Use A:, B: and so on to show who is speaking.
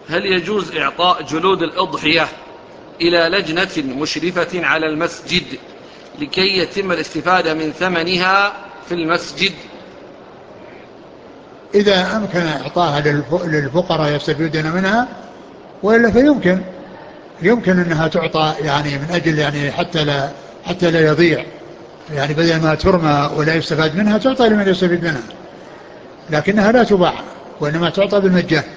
A: هل يجوز إعطاء جلود الأضحية إلى لجنة مشرفة على المسجد لكي يتم الاستفادة من ثمنها في المسجد؟
B: إذا أمكن إعطاها للفقراء يستفيدون منها، وإلا يمكن أنها تعطى يعني من أجل يعني حتى لا يضيع، يعني بدل ما ترمى ولا يستفاد منها تعطى لمن يستفيد منها، لكنها لا تباع وإنما تعطى بالمجان.